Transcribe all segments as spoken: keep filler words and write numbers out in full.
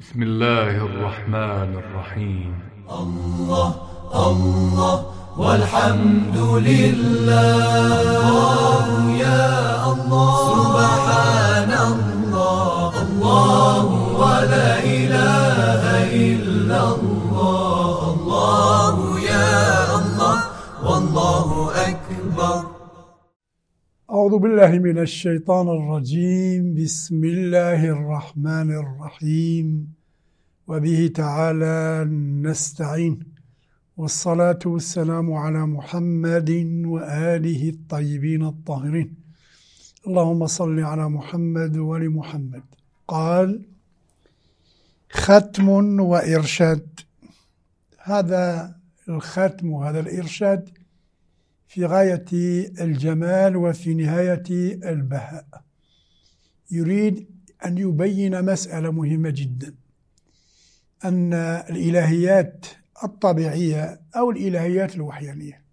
بسم الله الرحمن الرحيم. الله الله والحمد لله. الله يا الله سبحان الله. الله ولا إله إلا الله. الله يا الله والله أكبر. أعوذ بالله من الشيطان الرجيم. بسم الله الرحمن الرحيم وبه تعالى نستعين، والصلاة والسلام على محمد وآله الطيبين الطاهرين. اللهم صل على محمد وآل محمد. قال: ختم وإرشاد. هذا الختم وهذا الإرشاد في غاية الجمال وفي نهاية البهاء. يريد أن يبين مسألة مهمة جدا، أن الإلهيات الطبيعية أو الإلهيات الوحيانية،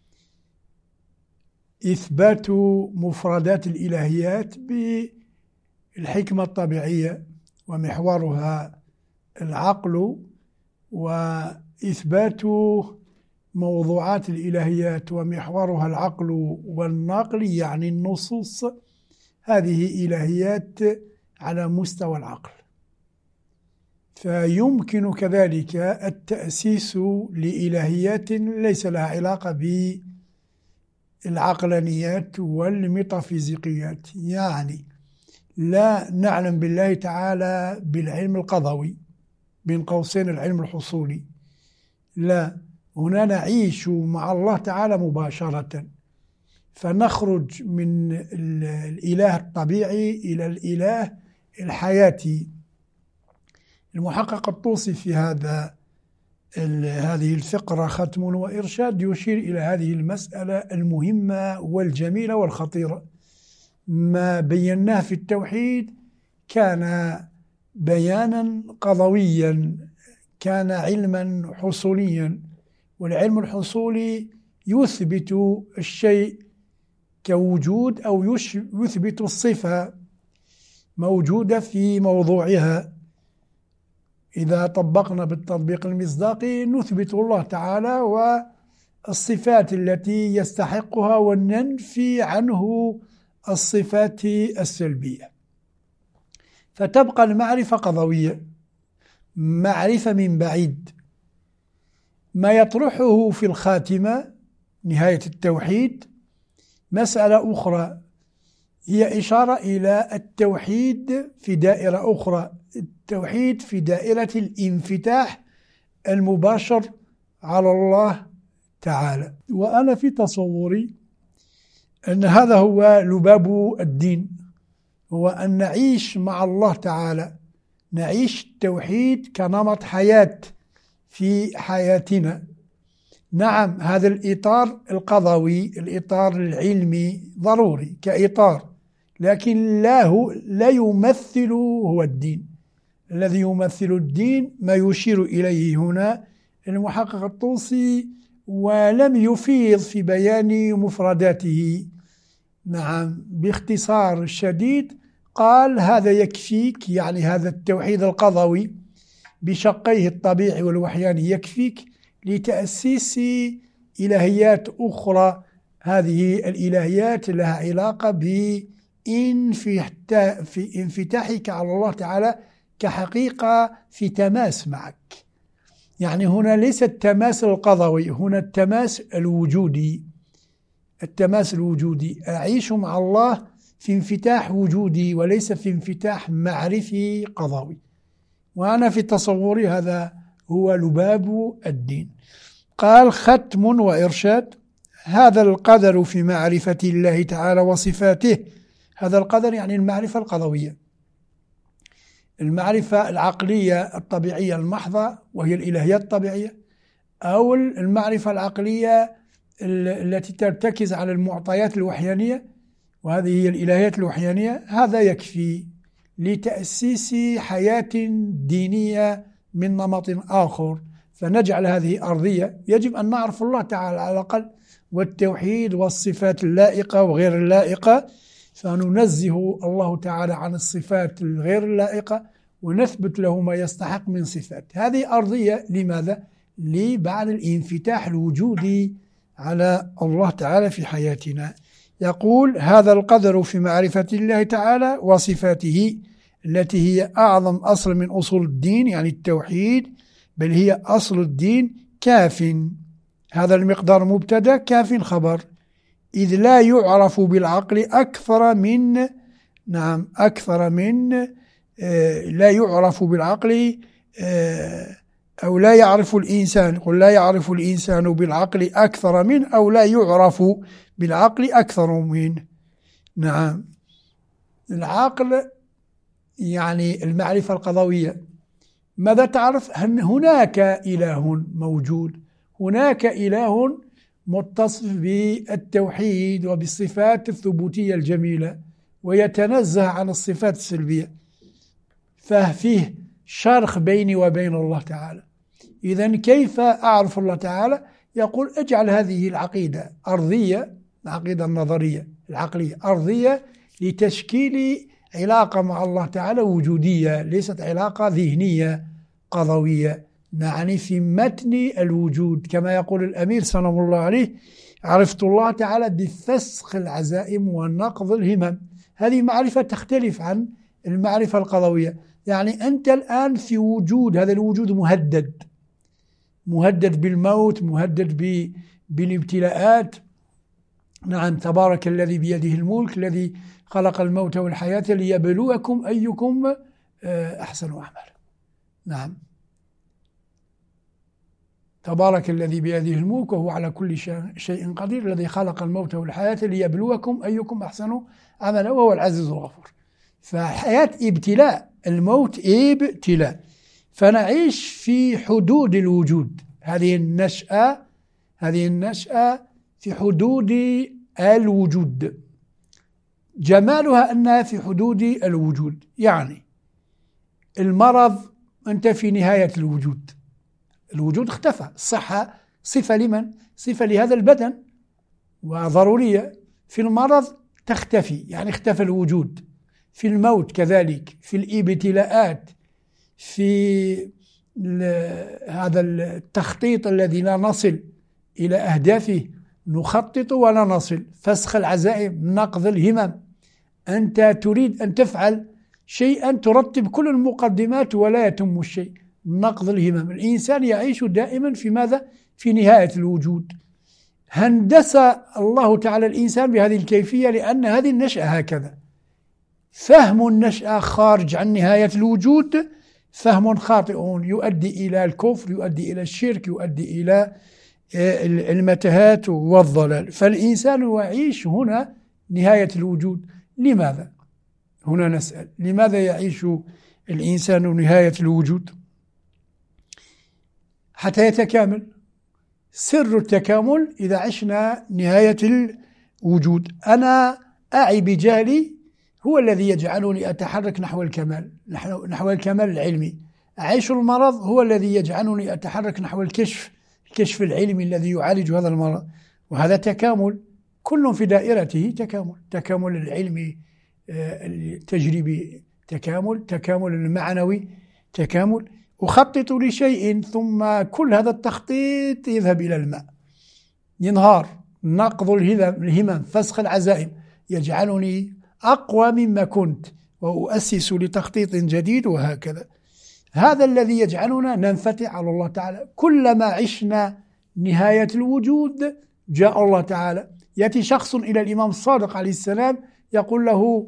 إثبات مفردات الإلهيات بالحكمة الطبيعية ومحورها العقل، وإثبات موضوعات الإلهيات ومحورها العقل والنقل، يعني النصوص، هذه إلهيات على مستوى العقل. فيمكن كذلك التأسيس لإلهيات ليس لها علاقة بالعقلانيات والميتافيزيقيات، يعني لا نعلم بالله تعالى بالعلم القضوي بين قوسين العلم الحصولي، لا، هنا نعيش مع الله تعالى مباشرة، فنخرج من الإله الطبيعي إلى الإله الحياتي. المحقق الطوسي في هذا هذه الفقرة ختم وإرشاد يشير إلى هذه المسألة المهمة والجميلة والخطيرة. ما بيناه في التوحيد كان بيانا قضويا، كان علما حصوليا، والعلم الحصولي يثبت الشيء كوجود أو يثبت الصفة موجودة في موضوعها. إذا طبقنا بالتطبيق المصداقي نثبت الله تعالى والصفات التي يستحقها وننفي عنه الصفات السلبية، فتبقى المعرفة قضوية، معرفة من بعيد. ما يطرحه في الخاتمة نهاية التوحيد مسألة أخرى، هي إشارة إلى التوحيد في دائرة أخرى، التوحيد في دائرة الانفتاح المباشر على الله تعالى. وأنا في تصوري أن هذا هو لباب الدين، هو أن نعيش مع الله تعالى، نعيش التوحيد كنمط حياة في حياتنا. نعم، هذا الإطار القضوي، الإطار العلمي ضروري كإطار، لكن لا هو لا يمثل هو الدين. الذي يمثل الدين ما يشير إليه هنا المحقق الطوسي، ولم يفيض في بيان مفرداته. نعم، باختصار شديد قال: هذا يكفيك، يعني هذا التوحيد القضوي بشقيه الطبيعي والوحياني يكفيك لتأسيس إلهيات أخرى. هذه الإلهيات لها علاقة بانفتاحك على الله تعالى كحقيقة في تماس معك. يعني هنا ليس التماس القضوي، هنا التماس الوجودي، التماس الوجودي. أعيش مع الله في انفتاح وجودي وليس في انفتاح معرفي قضوي. وأنا في تصوري هذا هو لباب الدين. قال: ختم وإرشاد. هذا القدر في معرفة الله تعالى وصفاته. هذا القدر يعني المعرفة القضوية، المعرفة العقلية الطبيعية المحضة وهي الإلهيات الطبيعية، أو المعرفة العقلية التي ترتكز على المعطيات الوحيانية، وهذه هي الإلهيات الوحيانية. هذا يكفي لتأسيس حياة دينية من نمط آخر، فنجعل هذه أرضية. يجب أن نعرف الله تعالى على الأقل، والتوحيد والصفات اللائقة وغير اللائقة، فننزه الله تعالى عن الصفات الغير اللائقة ونثبت له ما يستحق من صفات. هذه أرضية. لماذا؟ لبعد الانفتاح الوجودي على الله تعالى في حياتنا. يقول: هذا القدر في معرفة الله تعالى وصفاته التي هي أعظم أصل من أصول الدين، يعني التوحيد، بل هي أصل الدين، كاف. هذا المقدار مبتدأ، كاف خبر، إذ لا يعرف بالعقل أكثر من نعم أكثر من آه لا يعرف بالعقل آه أو لا يعرف الإنسان قل لا يعرف الإنسان بالعقل أكثر من أو لا يعرف بالعقل أكثر من. نعم، العقل يعني المعرفة القضوية. ماذا تعرف؟ أن هناك إله موجود، هناك إله متصف بالتوحيد وبالصفات الثبوتية الجميلة ويتنزه عن الصفات السلبية، ففيه شرخ بيني وبين الله تعالى. إذن كيف أعرف الله تعالى؟ يقول: اجعل هذه العقيدة أرضية، العقيدة النظرية العقلية أرضية لتشكيل علاقة مع الله تعالى وجودية، ليست علاقة ذهنية قضوية، يعني في متن الوجود. كما يقول الأمير سلام الله عليه: عرفت الله تعالى بفسخ العزائم ونقض الهمم. هذه معرفة تختلف عن المعرفة القضوية. يعني أنت الآن في وجود، هذا الوجود مهدد، مهدد بالموت، مهدد بالابتلاءات. نعم، تبارك الذي بيده الملك الذي خلق الموت والحياة ليبلوكم أيكم أحسن أعمالا. نعم، تبارك الذي بيده الملك وهو على كل شيء قدير الذي خلق الموت والحياة ليبلوكم أيكم أحسن عملا وهو العزيز الغفور. فحياة ابتلاء، الموت ابتلاء، فنعيش في حدود الوجود. هذه النشأة هذه النشأة في حدود الوجود، جمالها أنها في حدود الوجود. يعني المرض أنت في نهاية الوجود، الوجود اختفى. الصحة صفة لمن؟ صفة لهذا البدن وضرورية. في المرض تختفي، يعني اختفى الوجود. في الموت كذلك، في الابتلاءات، في هذا التخطيط الذي لا نصل إلى أهدافه، نخطط ولا نصل. فسخ العزائم، نقض الهمم. أنت تريد أن تفعل شيئا، ترتب كل المقدمات ولا يتم الشيء، نقض الهمم. الإنسان يعيش دائما في ماذا؟ في نهاية الوجود. هندس الله تعالى الإنسان بهذه الكيفية لأن هذه النشأة هكذا. فهم النشأة خارج عن نهاية الوجود فهم خاطئ، يؤدي إلى الكفر، يؤدي إلى الشرك، يؤدي إلى المتاهات والضلال. فالإنسان يعيش هنا نهاية الوجود. لماذا؟ هنا نسأل: لماذا يعيش الإنسان نهاية الوجود؟ حتى يتكامل. سر التكامل إذا عشنا نهاية الوجود. أنا أعي بجهلي هو الذي يجعلني أتحرك نحو الكمال، نحو الكمال العلمي. أعيش المرض هو الذي يجعلني أتحرك نحو الكشف، الكشف العلمي الذي يعالج هذا المرض. وهذا تكامل، كل في دائرته تكامل. تكامل العلمي التجريبي تكامل، تكامل المعنوي تكامل. أخطط لشيء ثم كل هذا التخطيط يذهب إلى الماء، ينهار. نقض الهمم، فسخ العزائم، يجعلني أقوى مما كنت وأؤسس لتخطيط جديد، وهكذا. هذا الذي يجعلنا ننفتح على الله تعالى. كلما عشنا نهاية الوجود جاء الله تعالى. يأتي شخص إلى الإمام الصادق عليه السلام يقول له: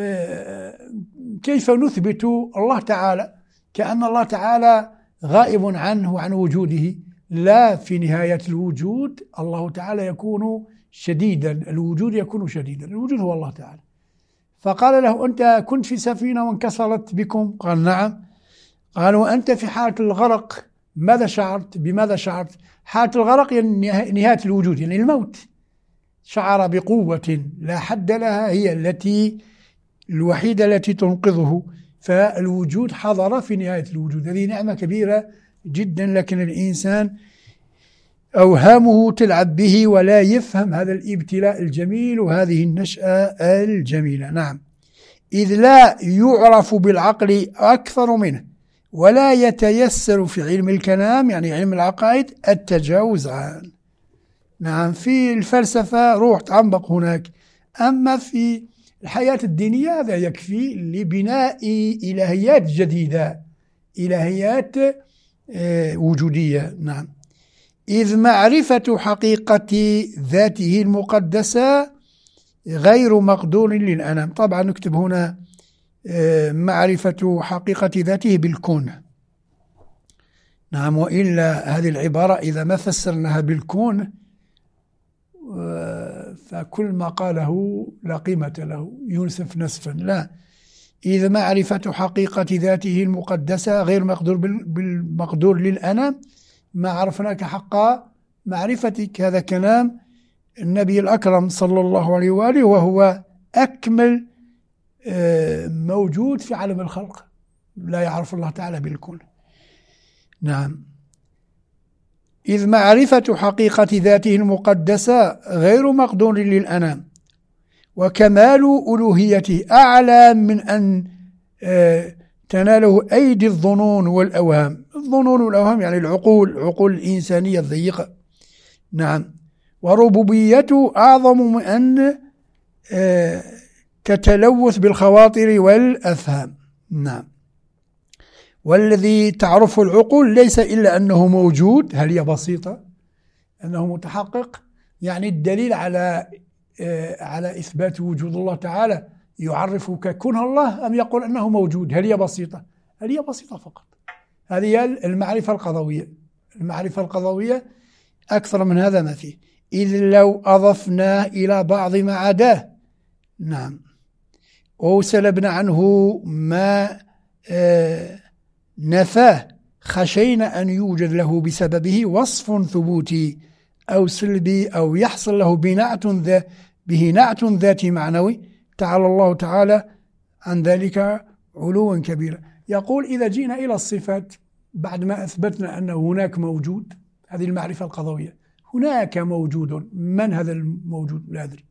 كيف نثبت الله تعالى؟ كأن الله تعالى غائب عنه وعن وجوده. لا، في نهاية الوجود الله تعالى يكون شديدا، الوجود يكون شديدا، الوجود هو الله تعالى. فقال له: أنت كنت في سفينة وانكسرت بكم؟ قال: نعم. قال: وأنت في حالة الغرق ماذا شعرت؟ بماذا شعرت؟ حالة الغرق يعني نهاية الوجود، يعني الموت. شعر بقوة لا حد لها، هي التي الوحيدة التي تنقذه. فالوجود حضر في نهاية الوجود. هذه نعمة كبيرة جدا، لكن الإنسان أوهامه تلعب به ولا يفهم هذا الابتلاء الجميل وهذه النشأة الجميلة. نعم، إذ لا يعرف بالعقل أكثر منه، ولا يتيسر في علم الكلام يعني علم العقائد التجاوز عنه. نعم، في الفلسفة روح تعمق هناك، أما في الحياة الدينية هذا يكفي لبناء إلهيات جديدة، إلهيات وجودية. نعم. إذ معرفة حقيقة ذاته المقدسة غير مقدور للأنام. طبعا نكتب هنا معرفة حقيقة ذاته بالكون. نعم، وإلا هذه العبارة إذا ما فسرناها بالكون فكل ما قاله لا قيمة له، ينسف نسفا. لا، إذا معرفة حقيقة ذاته المقدسة غير مقدور بالمقدور للأنام، ما عرفناك حق معرفتك. هذا كلام النبي الأكرم صلى الله عليه وآله، وهو أكمل موجود في عالم الخلق، لا يعرف الله تعالى بالكون. نعم. إذ معرفة حقيقة ذاته المقدسة غير مقدور للأنام، وكمال ألوهيته أعلى من أن تناله أيدي الظنون والأوهام. الظنون والأوهام يعني العقول، عقول الإنسانية الضيقة. نعم. وربوبيته أعظم من أن تتلوث بالخواطر والأفهام. نعم. والذي تعرفه العقول ليس إلا أنه موجود، هل هي بسيطة، أنه متحقق، يعني الدليل على على إثبات وجود الله تعالى يعرفك كنه الله، أم يقول أنه موجود؟ هل هي بسيطة؟ هل هي بسيطة فقط. هذه المعرفة القضوية. المعرفة القضوية أكثر من هذا ما فيه. إذ لو أضفناه إلى بعض ما عداه، نعم، أو سلبنا عنه ما آه نفاه، خشينا أن يوجد له بسببه وصف ثبوتي أو سلبي، أو يحصل له بنعت ذا به نعت ذاتي معنوي، تعالى الله تعالى عن ذلك علوا كبيرا. يقول إذا جئنا إلى الصفات بعد ما أثبتنا أن هناك موجود، هذه المعرفة القضوية، هناك موجود، من هذا الموجود لا أدري،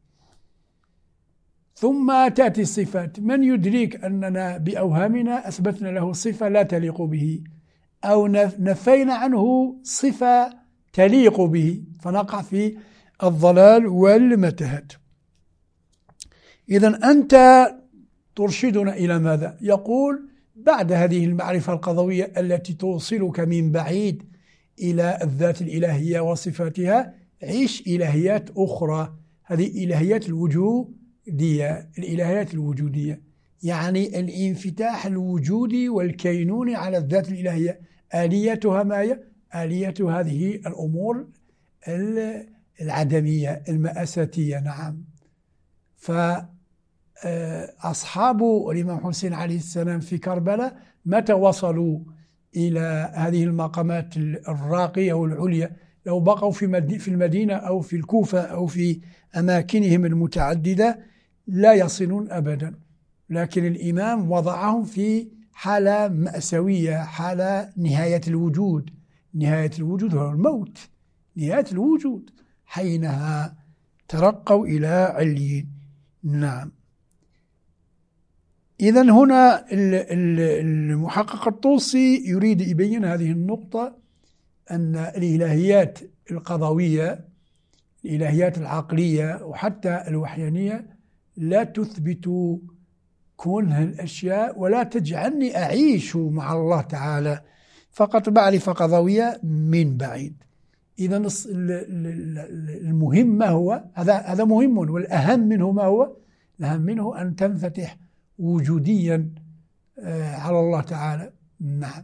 ثم تأتي الصفات، من يدريك أننا بأوهامنا أثبتنا له صفة لا تليق به، أو نفينا عنه صفة تليق به، فنقع في الضلال والمتاهات. إذن أنت ترشدنا إلى ماذا؟ يقول بعد هذه المعرفة القضوية التي توصلك من بعيد إلى الذات الإلهية وصفاتها، عيش إلهيات أخرى، هذه إلهيات الوجودية. الإلهيات الوجودية يعني الانفتاح الوجودي والكينوني على الذات الإلهية. آليتها ما هي؟ آلية هذه الأمور العدمية المأساتية. نعم. فأصحاب الإمام حسين عليه السلام في كربلاء متى وصلوا إلى هذه المقامات الراقية والعليا؟ لو بقوا في في المدينة أو في الكوفة أو في أماكنهم المتعددة لا يصلون أبدا، لكن الإمام وضعهم في حالة مأساوية، حالة نهاية الوجود. نهاية الوجود هو الموت، نهاية الوجود، حينها ترقوا إلى عليين. نعم. إذن هنا المحقق الطوسي يريد يبين هذه النقطة، أن الإلهيات القضوية، الإلهيات العقلية وحتى الوحيانية لا تثبت كونه الأشياء ولا تجعلني أعيش مع الله تعالى، فقط معرفة قضوية من بعيد. إذن المهم ما هو؟ هذا هذا مهم، والأهم منه ما هو؟ الأهم منه أن تنفتح وجوديا على الله تعالى. نعم.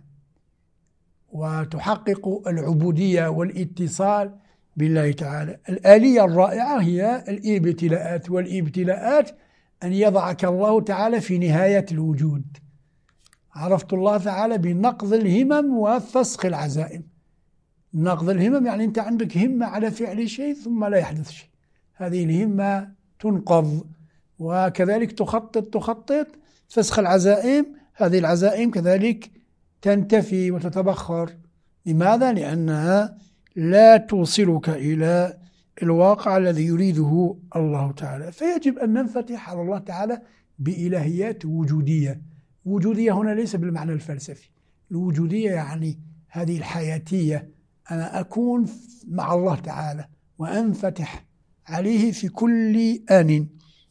وتحقق العبودية والاتصال بالله تعالى. الآلية الرائعة هي الابتلاءات، والابتلاءات أن يضعك الله تعالى في نهاية الوجود. عرفت الله تعالى بنقض الهمم وفسخ العزائم. نقض الهمم يعني أنت عندك همة على فعل شيء ثم لا يحدث شيء، هذه الهمة تنقض. وكذلك تخطط تخطط فسخ العزائم، هذه العزائم كذلك تنتفي وتتبخر. لماذا؟ لأنها لا توصلك إلى الواقع الذي يريده الله تعالى. فيجب أن ننفتح على الله تعالى بإلهيات وجودية. وجودية هنا ليس بالمعنى الفلسفي، الوجودية يعني هذه الحياتية، أنا أكون مع الله تعالى وأنفتح عليه في كل آن.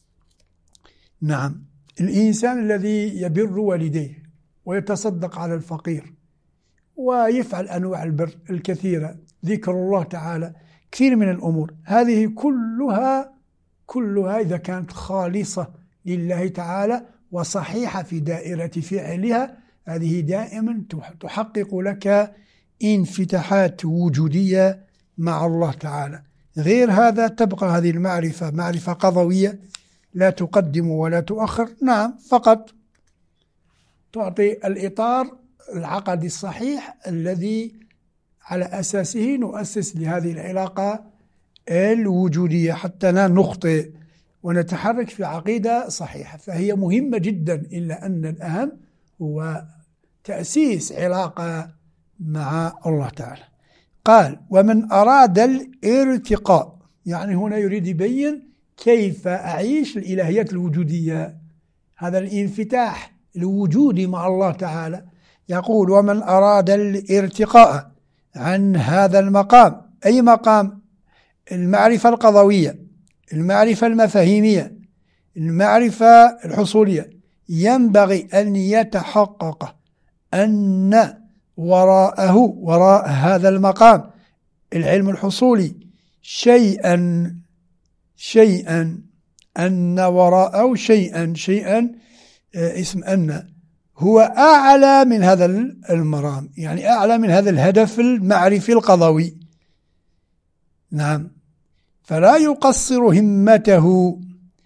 نعم، الإنسان الذي يبر والديه ويتصدق على الفقير ويفعل أنواع البر الكثيرة، ذكر الله تعالى، كثير من الأمور، هذه كلها كلها إذا كانت خالصة لله تعالى وصحيحة في دائرة فعلها، هذه دائما تحقق لك انفتاحات وجودية مع الله تعالى. غير هذا تبقى هذه المعرفة معرفة قضوية لا تقدم ولا تؤخر. نعم، فقط تعطي الإطار العقدي الصحيح الذي على أساسه نؤسس لهذه العلاقة الوجودية حتى لا نخطئ ونتحرك في عقيدة صحيحة. فهي مهمة جدا، إلا أن الأهم هو تأسيس علاقة مع الله تعالى. قال: ومن أراد الارتقاء، يعني هنا يريد يبين كيف أعيش الإلهيات الوجودية، هذا الانفتاح الوجودي مع الله تعالى. يقول: ومن أراد الارتقاء عن هذا المقام، أي مقام؟ المعرفة القضوية، المعرفة المفاهيمية، المعرفة الحصولية، ينبغي أن يتحقق أن وراءه، وراء هذا المقام العلم الحصولي، شيئا شيئا أن وراءه شيئا شيئا اسم أن هو أعلى من هذا المرام، يعني أعلى من هذا الهدف المعرفي القضوي. نعم، فلا يقصر همته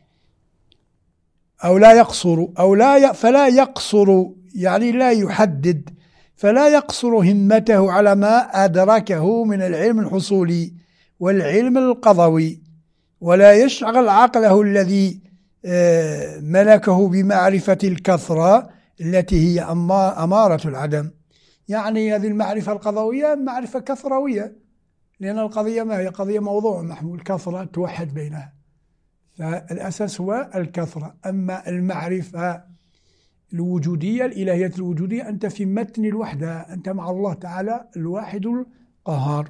أو لا يقصر أو لا ي... فلا يقصر يعني لا يحدد، فلا يقصر همته على ما أدركه من العلم الحصولي والعلم القضوي، ولا يشغل عقله الذي ملكه بمعرفة الكثرة التي هي أمارة العدم. يعني هذه المعرفة القضوية معرفة كثروية، لأن القضية ما هي قضية موضوع محمول، كثرة توحد بينها، فالأساس هو الكثرة. أما المعرفة الوجودية، الإلهية الوجودية، أنت في متن الوحدة، أنت مع الله تعالى الواحد القهار.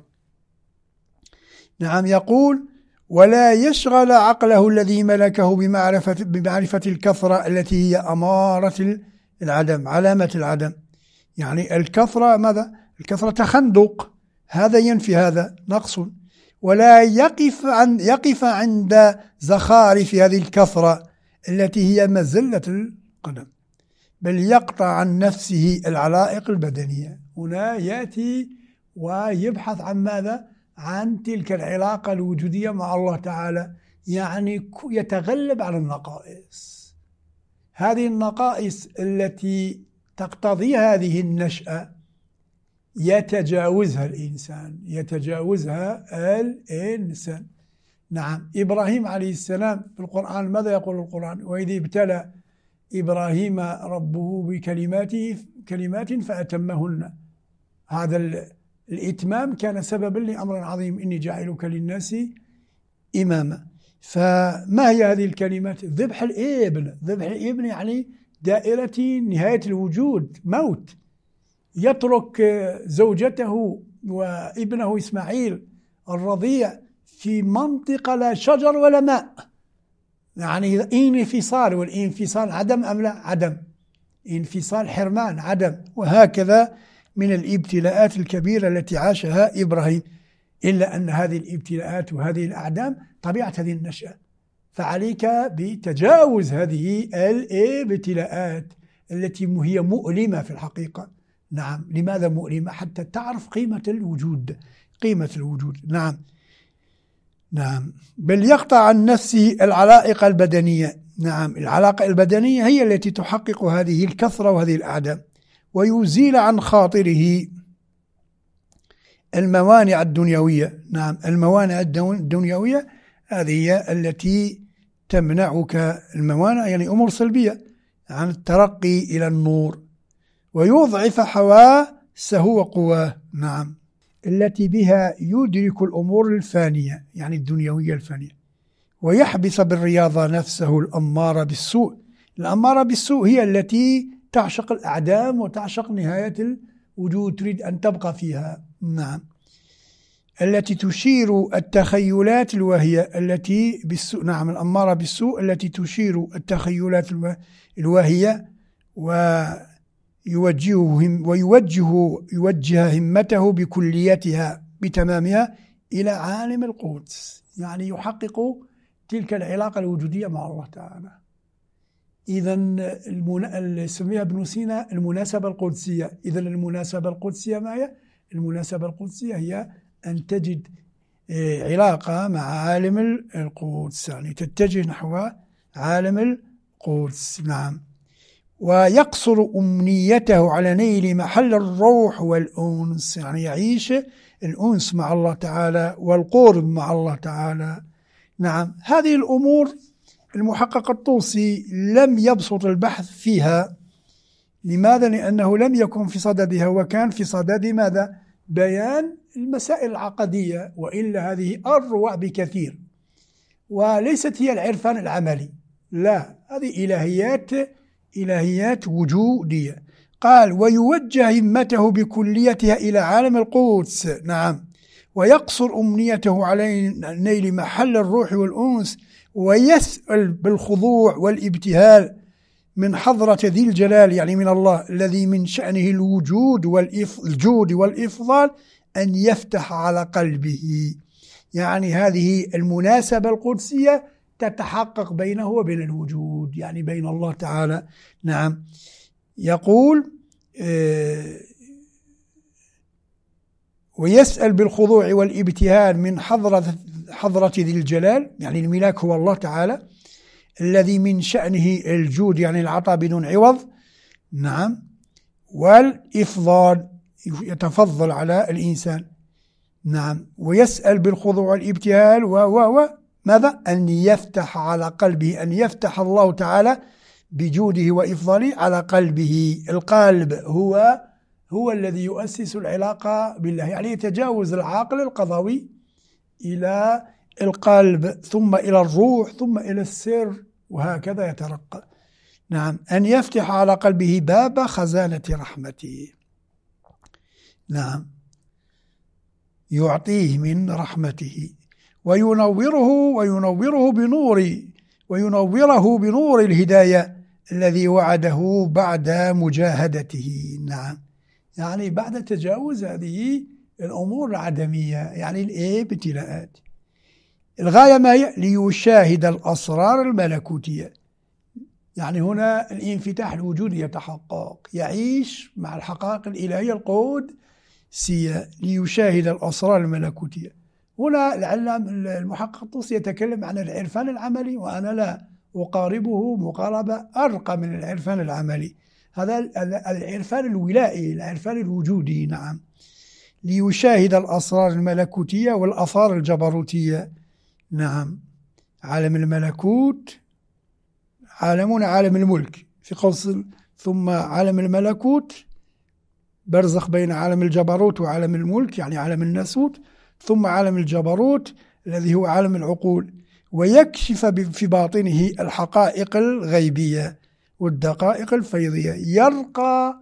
نعم، يقول: ولا يشغل عقله الذي ملكه بمعرفة, بمعرفة الكثرة التي هي أمارة العدم، علامة العدم. يعني الكثرة ماذا؟ الكثرة تخندق، هذا ينفي هذا، نقص. ولا يقف, عن يقف عند زخارف هذه الكثرة التي هي مزلة القدم، بل يقطع عن نفسه العلائق البدنية. هنا يأتي ويبحث عن ماذا؟ عن تلك العلاقة الوجودية مع الله تعالى، يعني يتغلب على النقائص. هذه النقائص التي تقتضي هذه النشأة يتجاوزها الإنسان، يتجاوزها الإنسان. نعم، إبراهيم عليه السلام في القرآن ماذا يقول القرآن؟ وإذ ابتلى إبراهيم ربه بكلماته كلمات فأتمهن. هذا الإتمام كان سببا لأمر عظيم: إني جاعلك للناس إماما. فما هي هذه الكلمات؟ ذبح الابن، ذبح الابن يعني دائرة نهاية الوجود، موت. يترك زوجته وابنه إسماعيل الرضيع في منطقة لا شجر ولا ماء، يعني انفصال، والانفصال عدم أم لا؟ عدم. انفصال حرمان، عدم. وهكذا من الابتلاءات الكبيرة التي عاشها إبراهيم، إلا أن هذه الابتلاءات وهذه الأعدام طبيعة هذه النشأة، فعليك بتجاوز هذه الابتلاءات التي هي مؤلمة في الحقيقة. نعم، لماذا مؤلمة؟ حتى تعرف قيمة الوجود، قيمة الوجود. نعم نعم بل يقطع عن نفسه العلائق البدنية. نعم، العلاقة البدنية هي التي تحقق هذه الكثرة وهذه الأعدام، ويزيل عن خاطره الموانع الدنيوية. نعم، الموانع الدنيوية هذه هي التي تمنعك، الموانع يعني أمور سلبية، عن الترقي إلى النور، ويضعف حواسه وقواه. نعم، التي بها يدرك الأمور الفانية، يعني الدنيوية الفانية، ويحبس بالرياضة نفسه الأمارة بالسوء الأمارة بالسوء هي التي تعشق الأعدام وتعشق نهاية الوجود، تريد أن تبقى فيها. نعم. التي تشير التخيلات الواهية التي بالسوء. نعم، الأمارة بالسوء التي تشير التخيلات الواهية ويوجهه ويوجه يوجه همته بكليتها بتمامها إلى عالم القدس، يعني يحقق تلك العلاقة الوجودية مع الله تعالى. إذن المن... سميها ابن سينا المناسبة القدسية. إذن المناسبة القدسية ما هي؟ المناسبة القدسية هي أن تجد علاقة مع عالم القدس، يعني تتجه نحو عالم القدس. نعم. ويقصر أمنيته على نيل محل الروح والأنس، يعني يعيش الأنس مع الله تعالى والقرب مع الله تعالى. نعم. هذه الأمور المحقق الطوسي لم يبسط البحث فيها. لماذا؟ لأنه لم يكن في صددها، وكان في صدد ماذا؟ بيان المسائل العقدية، وإلا هذه أروع بكثير، وليست هي العرفان العملي، لا، هذه إلهيات إلهيات وجودية. قال ويوجه همته بكليتها إلى عالم القدس. نعم. ويقصر أمنيته على نيل محل الروح والأنس، ويسأل بالخضوع والابتهال من حضرة ذي الجلال، يعني من الله الذي من شأنه الوجود والجود والإفضال، أن يفتح على قلبه. يعني هذه المناسبة القدسية تتحقق بينه وبين الوجود، يعني بين الله تعالى. نعم. يقول آه ويسأل بالخضوع والابتهال من حضرة حضرة ذي الجلال، يعني الملاك هو الله تعالى، الذي من شأنه الجود يعني العطاء بدون عوض. نعم. والإفضال يتفضل على الإنسان. نعم. ويسأل بالخضوع والابتهال و و و ماذا؟ أن يفتح على قلبه، أن يفتح الله تعالى بجوده وإفضاله على قلبه. القلب هو هو الذي يؤسس العلاقة بالله، يعني يتجاوز العقل القضوي إلى القلب، ثم إلى الروح، ثم إلى السر، وهكذا يترقى. نعم. أن يفتح على قلبه باب خزانة رحمته. نعم. يعطيه من رحمته وينوره وينوره بنور وينوره بنور الهداية الذي وعده بعد مجاهدته. نعم. يعني بعد تجاوز هذه الأمور العدمية، يعني الابتلاءات. الغاية ما هي؟ ليشاهد الأسرار الملكوتية، يعني هنا الانفتاح الوجودي يتحقق، يعيش مع الحقائق الإلهية القدسية، ليشاهد الأسرار الملكوتية. هنا العلام المحقق الطوسي يتكلم عن العرفان العملي، وأنا لا أقاربه مقاربة أرقى من العرفان العملي، هذا العرفان الولائي، العرفان الوجودي. نعم. ليشاهد الأسرار الملكوتية والآثار الجبروتية. نعم. عالم الملكوت عالمون عالم الملك في قوس، ثم عالم الملكوت برزخ بين عالم الجبروت وعالم الملك، يعني عالم الناسوت، ثم عالم الجبروت الذي هو عالم العقول، ويكشف في باطنه الحقائق الغيبية والدقائق الفيضية. يرقى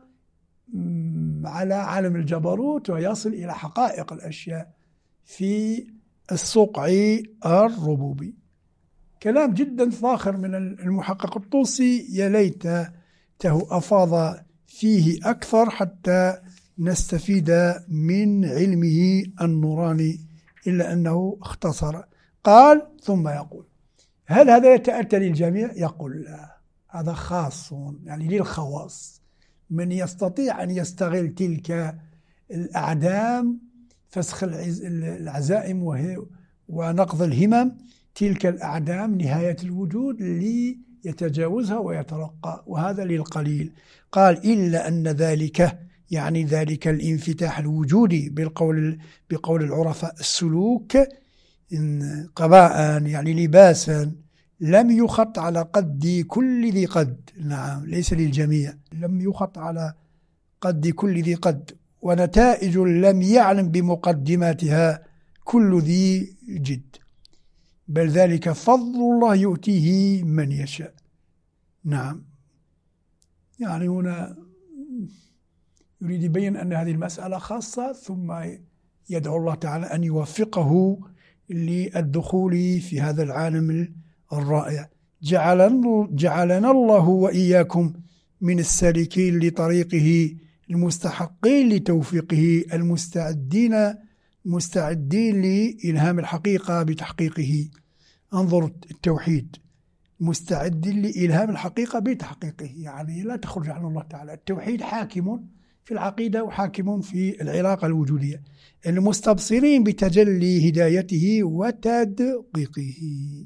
على عالم الجبروت ويصل إلى حقائق الأشياء في الصقع الربوبي. كلام جدا فاخر من المحقق الطوسي، يا ليته أفاض فيه أكثر حتى نستفيد من علمه النوراني، إلا أنه اختصر. قال ثم يقول هل هذا يتأتى للجميع؟ يقول لا، هذا خاص، يعني للخواص، من يستطيع أن يستغل تلك الأعدام، فسخ العزائم ونقض الهمم، تلك الأعدام نهاية الوجود، ليتجاوزها ويترقى، وهذا للقليل. قال إلا أن ذلك، يعني ذلك الانفتاح الوجودي بالقول بقول العرفاء السلوك، إن قباء يعني لباسا، لم يخط على قد كل ذي قد. نعم. ليس للجميع، لم يخط على قد كل ذي قد، ونتائج لم يعلم بمقدماتها كل ذي جد، بل ذلك فضل الله يؤتيه من يشاء. نعم، يعني هنا يريد يبين أن هذه المسألة خاصة، ثم يدعو الله تعالى أن يوفقه للدخول في هذا العالم الرائع. جعلنا, جعلنا الله وإياكم من السالكين لطريقه المستحقين لتوفيقه المستعدين مستعدين لإلهام الحقيقة بتحقيقه. انظر التوحيد، مستعدين لإلهام الحقيقة بتحقيقه، يعني لا تخرج عن الله تعالى. التوحيد حاكم في العقيدة وحاكم في العلاقة الوجودية. المستبصرين بتجلي هدايته وتدقيقه.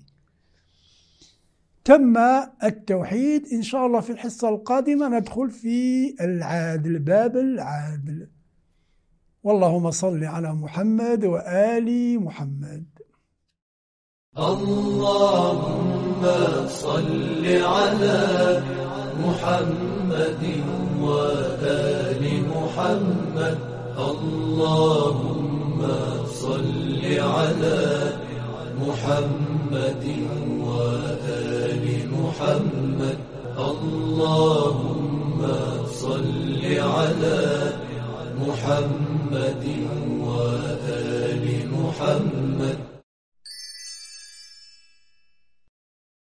تم التوحيد. إن شاء الله في الحصة القادمة ندخل في العادل، باب العادل. واللهم صل على محمد وآل محمد. اللهم صل على محمد وآل محمد. اللهم صل على محمد وآل محمد. اللهم صل على محمد وآل محمد.